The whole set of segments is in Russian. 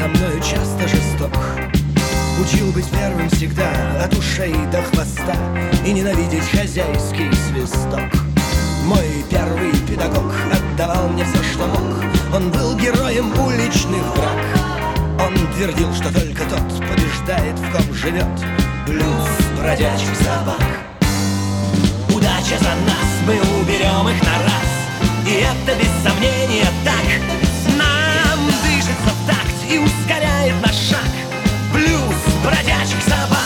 со мною часто жесток. Учил быть первым всегда, от ушей до хвоста, и ненавидеть хозяйский свисток. Мой первый педагог отдавал мне все, что мог. Он был героем уличных драк. Он твердил, что только тот побеждает, в ком живет блюз бродячих собак. Удача за нас, мы уберем их на раз, и это без сомнения так. Нам дышится в такт и ускоряет наш шаг блюз бродячих собак.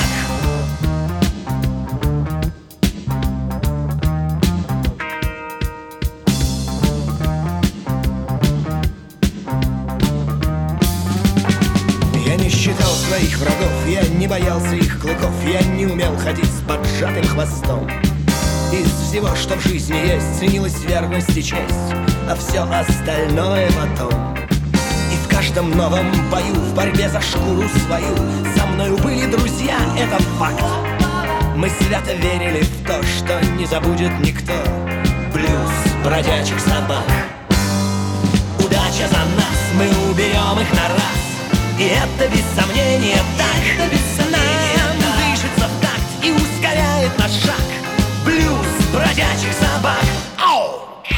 Я не считал своих врагов, я не боялся их клыков, я не умел ходить с поджатым хвостом. Из всего, что в жизни есть, ценилась верность и честь, а все остальное потом. И в каждом новом бою, в борьбе за шкуру свою, со мною были друзья, это факт. Мы свято верили в то, что не забудет никто блюз бродячих собак. Удача за нас, мы уберем их на раз, и это без сомнения так. Нам дышится в такт и ускоряет наш шаг блюз бродячих собак. Ау!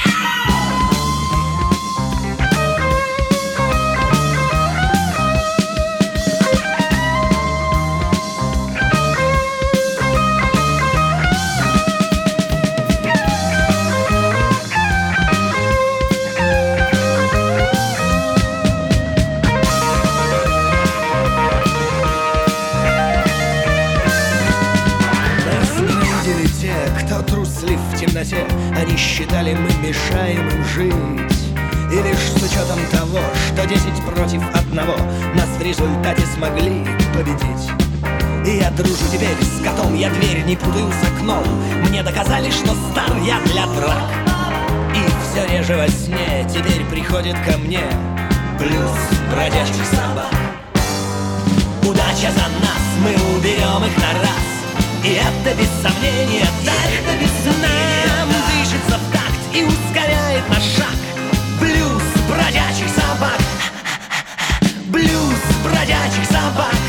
Труслив в темноте, они считали, мы мешаем им жить. И лишь с учетом того, что 10 против 1 нас в результате смогли победить. И я дружу теперь с котом, я дверь не путаю с окном. Мне доказали, что стар я для драк. И все реже во сне теперь приходит ко мне блюз бродячих собак. Удача за нас, мы уберем их на раз, и это без сомнения так. Нам дышится в такт и ускоряет наш шаг блюз бродячих собак. Блюз бродячих собак.